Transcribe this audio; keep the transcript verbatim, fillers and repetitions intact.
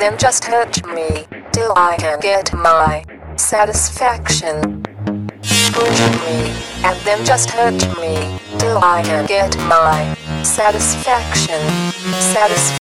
then just hurt me till I can get my satisfaction. Push me, and then just hurt me till I can get my satisfaction. Satisfaction.